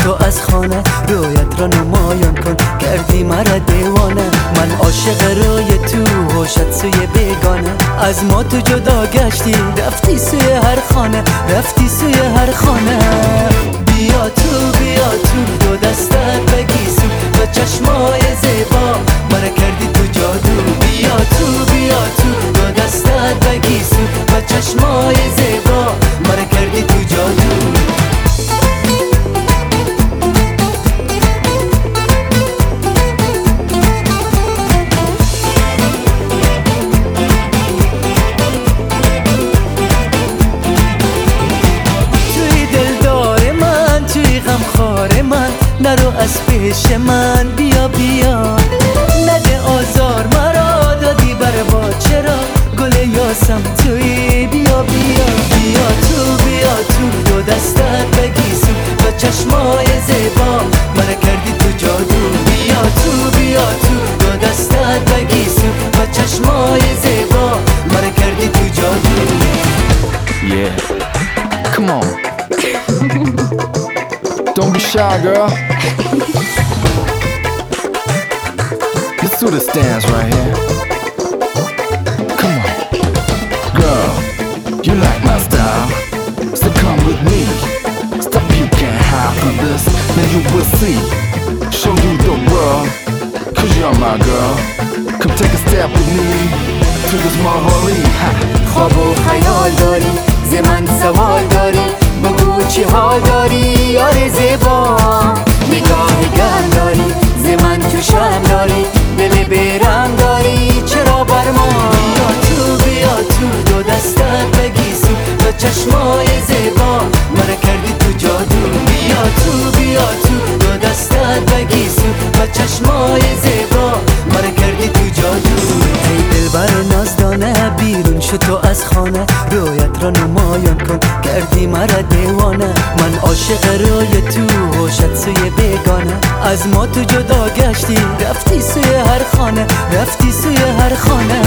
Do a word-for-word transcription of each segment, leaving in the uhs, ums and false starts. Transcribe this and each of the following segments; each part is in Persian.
تو از خانه، رویت را نمایان کن، کردی مرا دیوانه. من عاشق روی تو، هوشت سوی بیگانه. از ما تو جدا گشتی، رفتی سوی هر خانه، رفتی سوی هر خانه. بیا تو بیا تو، دو دستت بگیسو، با چشمای زیبا مرا کردی تو جادو. بیا تو بیا تو، دو دستت بگیسو، با چشمای زیبا مرا کردی تو جادو. نرو از پیش من، بیا بیا، نده آزار مرا، دادی بر با چرا گل یاسم توی. بیا بیا بیا تو بیا تو، دو دستت بگیسو، با چشمای زیبا مرا کردی تو جادو. بیا تو بیا تو، دو دستت بگیسو، با چشمای زیبا مرا کردی تو جادو. Yeah, come on. Don't be shy, girl. Let's do this dance right here. Come on. Girl, you like my style, so come with me. Stop, you can't hide from this, then you will see. Show you the world, cause you're my girl. Come take a step with me to this Mahali. خواب و خیال داری، ز من سوال داری، بگو چی حال داری یار زیبا. نگاه گرم داری، ز من تو شرم داری، دل بیرم داری چرا بر ما. بیا تو بیا تو، دو دستت بگیسو، با چشمای زیبا مرا کردی تو جادو. بیا تو بیا تو، دو دستت بگیسو، با چشمای زیبا مرا کردی تو جادو. ای دلبر نازدانه، بیرون شو تو از خانه، رویت را نمایان کن، کردی مرا دیوانه. من عاشق روی تو، هوشت سوی بیگانه. از ما تو جدا گشتی، رفتی سوی هر خانه، رفتی سوی هر خانه.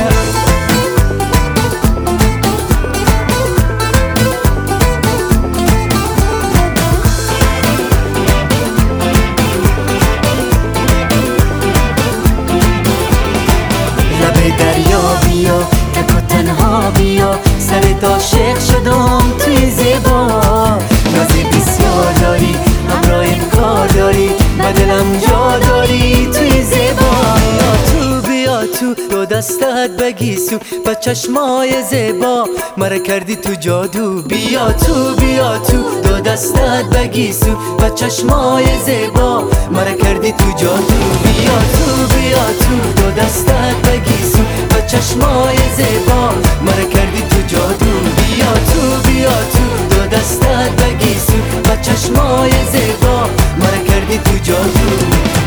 لب دریا بیا، تک و تنها بیا، سر عاشق شدم توی زیبا. نازی بسیار داری، همراهیم کار داری، و دلم جا داری توی زیبا. بیا تو بیا تو، دو دستت بگیسو، با چشمای زیبا مرا کردی تو جادو. بیا تو بیا تو، دو دستت بگیسو، با چشمای زیبا مرا کردی تو جادو. بیا تو بیا تو، دو دستت بگیسو، با چشمای زیبا مرا کردی تو جادو. بیا تو بیا تو، دو دستت بگیسو، با چشمای زیبا مرا کردی تو جادو.